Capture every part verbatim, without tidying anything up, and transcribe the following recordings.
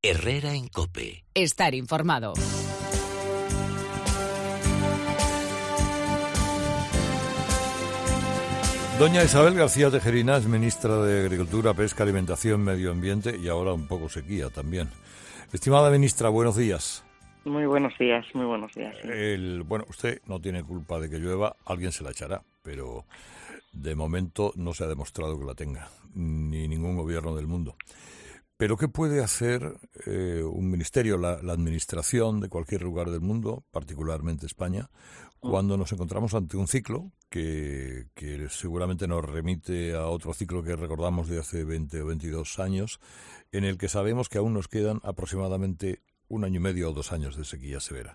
Herrera en COPE. Estar informado. Doña Isabel García Tejerina es ministra de Agricultura, Pesca, Alimentación, Medio Ambiente y ahora un poco sequía también. Estimada ministra, buenos días. Muy buenos días, muy buenos días. Sí. El, bueno, usted no tiene culpa de que llueva, alguien se la echará, pero de momento no se ha demostrado que la tenga, ni ningún gobierno del mundo. Pero ¿qué puede hacer eh, un ministerio, la, la administración de cualquier lugar del mundo, particularmente España, cuando nos encontramos ante un ciclo que, que seguramente nos remite a otro ciclo que recordamos de hace veinte o veintidós años, en el que sabemos que aún nos quedan aproximadamente un año y medio o dos años de sequía severa?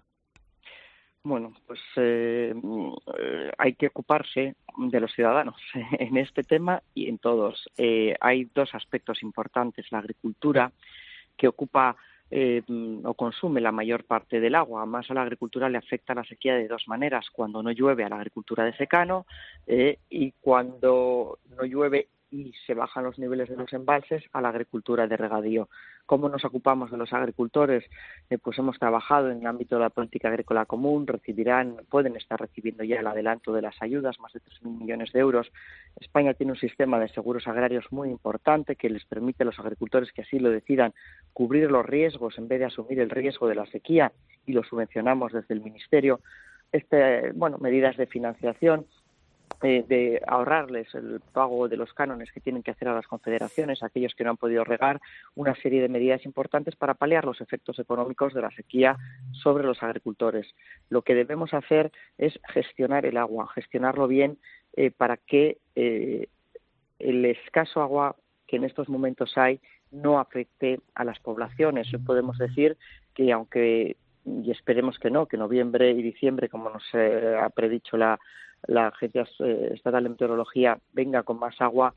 Bueno, pues eh, hay que ocuparse de los ciudadanos en este tema y en todos. Eh, hay dos aspectos importantes. La agricultura, que ocupa eh, o consume la mayor parte del agua. Más a la agricultura le afecta la sequía de dos maneras. Cuando no llueve, a la agricultura de secano, eh, y cuando no llueve y se bajan los niveles de los embalses, a la agricultura de regadío. ¿Cómo nos ocupamos de los agricultores? Eh, pues hemos trabajado en el ámbito de la política agrícola común, recibirán, pueden estar recibiendo ya el adelanto de las ayudas, más de tres mil millones de euros. España tiene un sistema de seguros agrarios muy importante que les permite a los agricultores que así lo decidan cubrir los riesgos en vez de asumir el riesgo de la sequía, y lo subvencionamos desde el Ministerio. Este, bueno, medidas de financiación, Eh, de ahorrarles el pago de los cánones que tienen que hacer a las confederaciones, a aquellos que no han podido regar, una serie de medidas importantes para paliar los efectos económicos de la sequía sobre los agricultores. Lo que debemos hacer es gestionar el agua, gestionarlo bien eh, para que eh, el escaso agua que en estos momentos hay no afecte a las poblaciones. Podemos decir que aunque, y esperemos que no, que noviembre y diciembre, como nos eh, ha predicho la la Agencia Estatal de Meteorología, venga con más agua,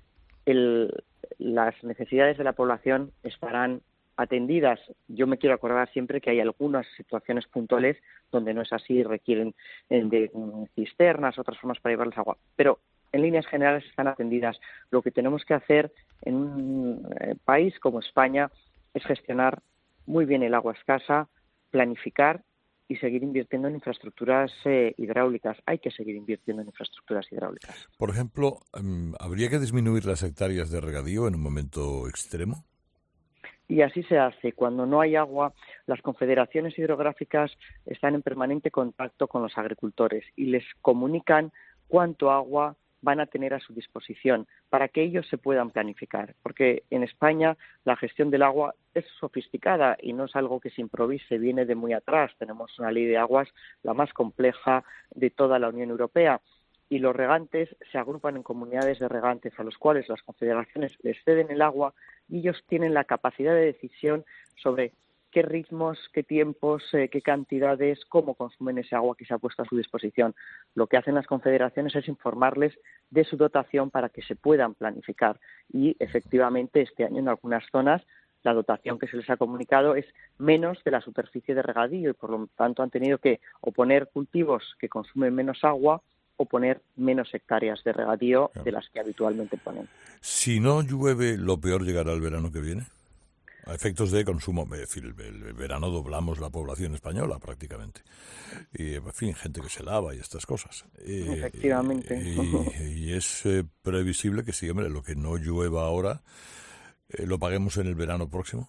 el, las necesidades de la población estarán atendidas. Yo me quiero acordar siempre que hay algunas situaciones puntuales donde no es así, requieren de cisternas, otras formas para llevarles agua, pero en líneas generales están atendidas. Lo que tenemos que hacer en un país como España es gestionar muy bien el agua escasa, planificar y seguir invirtiendo en infraestructuras eh, hidráulicas. Hay que seguir invirtiendo en infraestructuras hidráulicas. Por ejemplo, ¿habría que disminuir las hectáreas de regadío en un momento extremo? Y así se hace. Cuando no hay agua, las confederaciones hidrográficas están en permanente contacto con los agricultores y les comunican cuánto agua van a tener a su disposición para que ellos se puedan planificar. Porque en España la gestión del agua es sofisticada y no es algo que se improvise, viene de muy atrás. Tenemos una ley de aguas la más compleja de toda la Unión Europea y los regantes se agrupan en comunidades de regantes a los cuales las confederaciones les ceden el agua y ellos tienen la capacidad de decisión sobre qué ritmos, qué tiempos, eh, qué cantidades, cómo consumen ese agua que se ha puesto a su disposición. Lo que hacen las confederaciones es informarles de su dotación para que se puedan planificar y, efectivamente, este año en algunas zonas la dotación que se les ha comunicado es menos de la superficie de regadío y, por lo tanto, han tenido que o poner cultivos que consumen menos agua o poner menos hectáreas de regadío de las que habitualmente ponen. Si no llueve, ¿lo peor llegará el verano que viene? A efectos de consumo, el verano doblamos la población española prácticamente. Y, en fin, gente que se lava y estas cosas. Efectivamente. Y, y es eh, previsible que sí, hombre, lo que no llueva ahora, eh, lo paguemos en el verano próximo.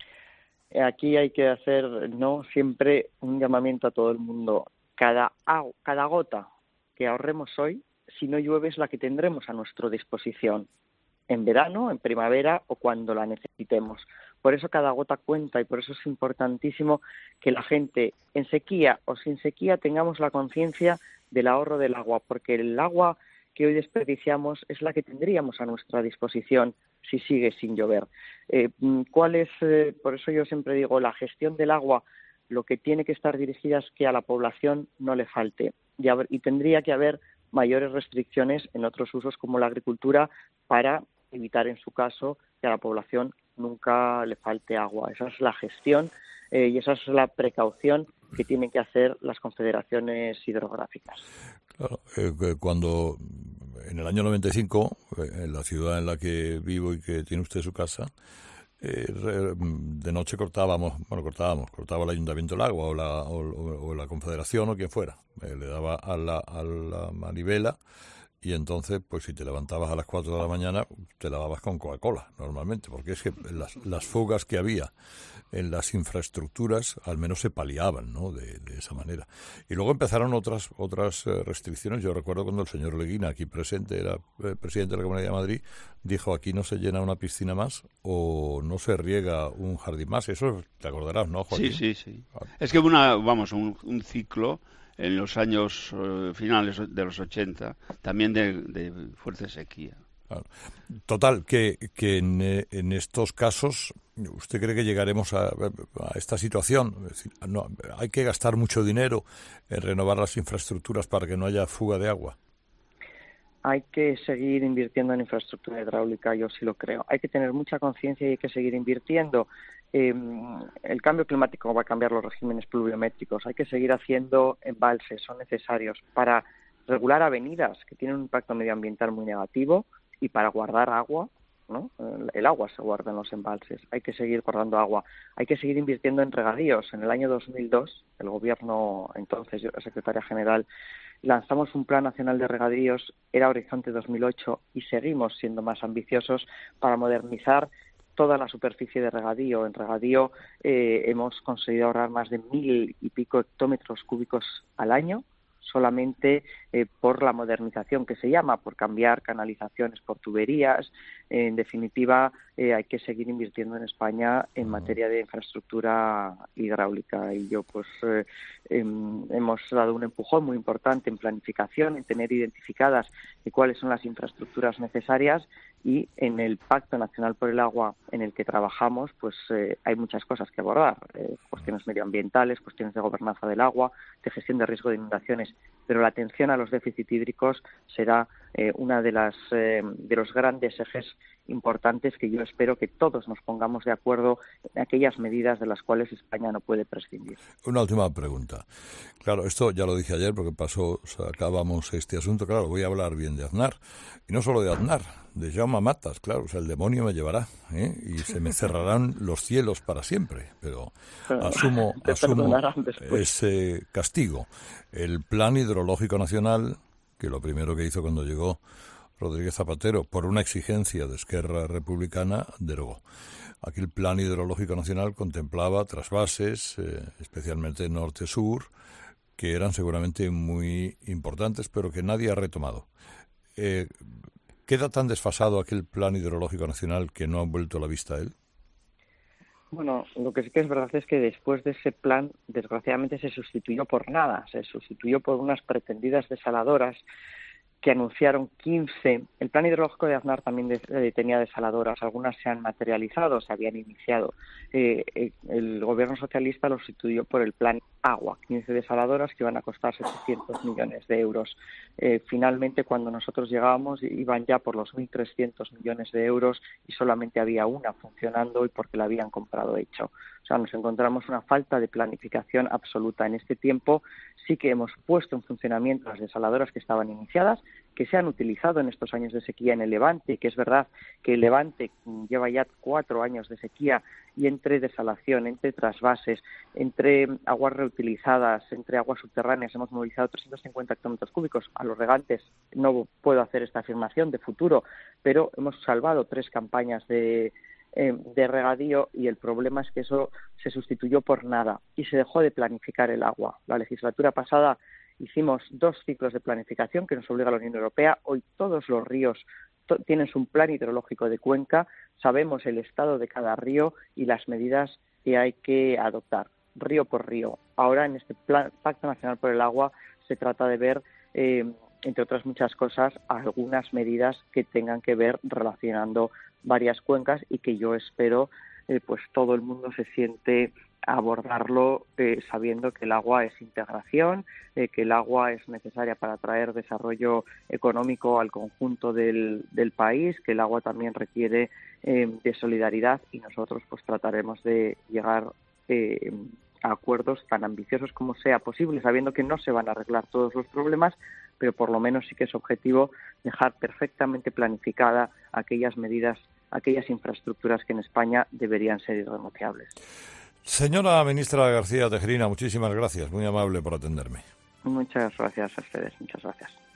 Aquí hay que hacer, no siempre, un llamamiento a todo el mundo. Cada, cada gota que ahorremos hoy, si no llueve, es la que tendremos a nuestra disposición en verano, en primavera o cuando la necesitemos. Por eso cada gota cuenta y por eso es importantísimo que la gente, en sequía o sin sequía, tengamos la conciencia del ahorro del agua, porque el agua que hoy desperdiciamos es la que tendríamos a nuestra disposición si sigue sin llover. Eh, ¿cuál es? Eh, por eso yo siempre digo, la gestión del agua, lo que tiene que estar dirigida es que a la población no le falte y, haber, y tendría que haber mayores restricciones en otros usos como la agricultura para evitar, en su caso, que a la población nunca le falte agua. Esa es la gestión eh, y esa es la precaución que tienen que hacer las confederaciones hidrográficas. Claro, eh, cuando en el año noventa y cinco, eh, en la ciudad en la que vivo y que tiene usted su casa, eh, de noche cortábamos, bueno, cortábamos, cortaba el Ayuntamiento el agua o la, o, o la Confederación o quien fuera. Eh, le daba a la, a la manivela y entonces, pues si te levantabas a las cuatro de la mañana, te lavabas con Coca-Cola, normalmente, porque es que las, las fugas que había en las infraestructuras al menos se paliaban, ¿no?, de, de esa manera. Y luego empezaron otras otras eh, restricciones. Yo recuerdo cuando el señor Leguina, aquí presente, era eh, presidente de la Comunidad de Madrid, dijo: aquí no se llena una piscina más o no se riega un jardín más. Eso te acordarás, ¿no, Joaquín? Sí, sí, sí. Es que una, vamos, un, un ciclo en los años uh, finales de los ochenta, también de, de fuerte sequía. Claro. Total, que, que en, en estos casos, ¿usted cree que llegaremos a, a esta situación? Es decir, no, ¿hay que gastar mucho dinero en renovar las infraestructuras para que no haya fuga de agua? Hay que seguir invirtiendo en infraestructura hidráulica, yo sí lo creo. Hay que tener mucha conciencia y hay que seguir invirtiendo. Eh, el cambio climático va a cambiar los regímenes pluviométricos. Hay que seguir haciendo embalses, son necesarios para regular avenidas que tienen un impacto medioambiental muy negativo y para guardar agua, ¿no? El agua se guarda en los embalses. Hay que seguir guardando agua. Hay que seguir invirtiendo en regadíos. En el año dos mil dos, el gobierno, entonces yo era secretaria general, lanzamos un Plan Nacional de Regadíos, era Horizonte dos mil ocho, y seguimos siendo más ambiciosos para modernizar toda la superficie de regadío. En regadío eh, hemos conseguido ahorrar más de mil y pico hectómetros cúbicos al año, solamente eh, por la modernización que se llama, por cambiar canalizaciones por tuberías. Eh, en definitiva, eh, hay que seguir invirtiendo en España en materia de infraestructura hidráulica. Y yo, pues, eh, eh, hemos dado un empujón muy importante en planificación, en tener identificadas eh, cuáles son las infraestructuras necesarias, y en el Pacto Nacional por el Agua en el que trabajamos, pues eh, hay muchas cosas que abordar, eh, cuestiones medioambientales, cuestiones de gobernanza del agua, de gestión de riesgo de inundaciones, pero la atención a los déficits hídricos será eh, una de las eh, de los grandes ejes importantes que yo espero que todos nos pongamos de acuerdo en aquellas medidas de las cuales España no puede prescindir. Una última pregunta. Claro, esto ya lo dije ayer porque pasó, sacábamos este asunto. Claro, voy a hablar bien de Aznar. Y no solo de Aznar, de Jaume Matas, claro. O sea, el demonio me llevará, ¿eh? Y se me cerrarán los cielos para siempre. Pero asumo, asumo ese castigo. El Plan Hidrológico Nacional, que lo primero que hizo cuando llegó Rodríguez Zapatero, por una exigencia de Esquerra Republicana, derogó. Aquí el Plan Hidrológico Nacional contemplaba trasvases, eh, especialmente norte-sur, que eran seguramente muy importantes, pero que nadie ha retomado. Eh, ¿Queda tan desfasado aquel Plan Hidrológico Nacional que no han vuelto la vista a él? Bueno, lo que sí que es verdad es que después de ese plan, desgraciadamente se sustituyó por nada, se sustituyó por unas pretendidas desaladoras que anunciaron quince. El plan hidrológico de Aznar también de, eh, tenía desaladoras, algunas se han materializado, se habían iniciado. Eh, eh, el gobierno socialista lo sustituyó por el plan Agua, quince desaladoras que iban a costar setecientos millones de euros. Eh, finalmente, cuando nosotros llegábamos, iban ya por los mil trescientos millones de euros y solamente había una funcionando, y porque la habían comprado hecho. O sea, nos encontramos una falta de planificación absoluta. En este tiempo sí que hemos puesto en funcionamiento las desaladoras que estaban iniciadas, que se han utilizado en estos años de sequía en el Levante, que es verdad que el Levante lleva ya cuatro años de sequía, y entre desalación, entre trasvases, entre aguas reutilizadas, entre aguas subterráneas, hemos movilizado trescientos cincuenta hectómetros cúbicos. A los regantes no puedo hacer esta afirmación de futuro, pero hemos salvado tres campañas de de regadío, y el problema es que eso se sustituyó por nada y se dejó de planificar el agua. La legislatura pasada hicimos dos ciclos de planificación que nos obliga la Unión Europea. Hoy todos los ríos to- tienen un plan hidrológico de cuenca, sabemos el estado de cada río y las medidas que hay que adoptar, río por río. Ahora, en este plan, Pacto Nacional por el Agua, se trata de ver, eh, entre otras muchas cosas, algunas medidas que tengan que ver relacionando varias cuencas, y que yo espero eh, pues todo el mundo se siente a abordarlo eh, sabiendo que el agua es integración, eh, que el agua es necesaria para traer desarrollo económico al conjunto del, del país, que el agua también requiere eh, de solidaridad, y nosotros pues trataremos de llegar eh, a acuerdos tan ambiciosos como sea posible, sabiendo que no se van a arreglar todos los problemas, pero por lo menos sí que es objetivo dejar perfectamente planificada aquellas medidas aquellas infraestructuras que en España deberían ser irrenunciables. Señora ministra García Tejerina, muchísimas gracias, muy amable por atenderme. Muchas gracias a ustedes, muchas gracias.